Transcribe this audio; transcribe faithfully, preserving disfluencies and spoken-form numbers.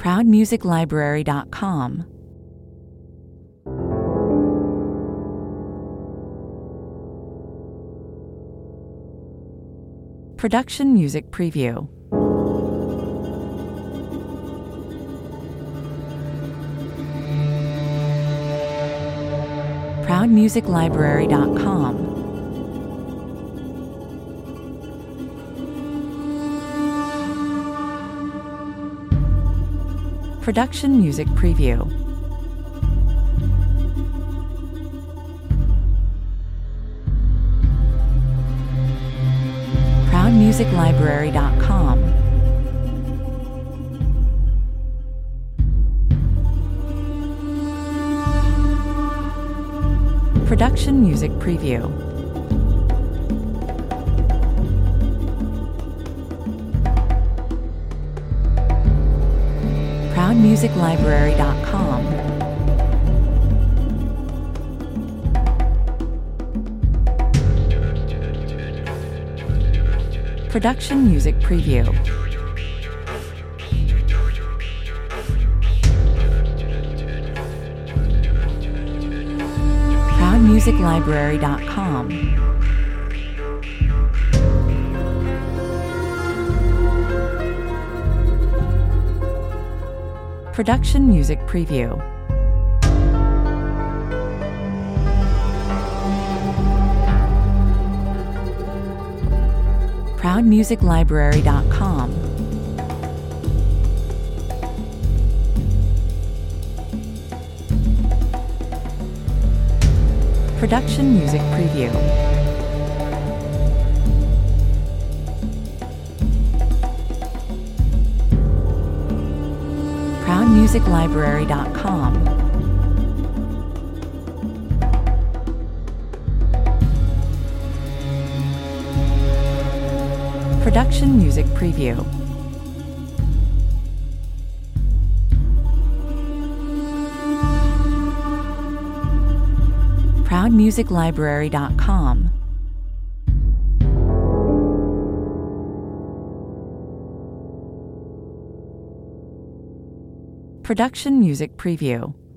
proud music library dot com. Production Music Preview. proud music library dot com. Production Music Preview. proud music library dot com. Production Music Preview. proud music library dot com. Production Music Preview. proud music library dot com. Production Music Preview. proud music library dot com. Production Music Preview. proud music library dot com. Production Music Preview. proud music library dot com. Production Music Preview.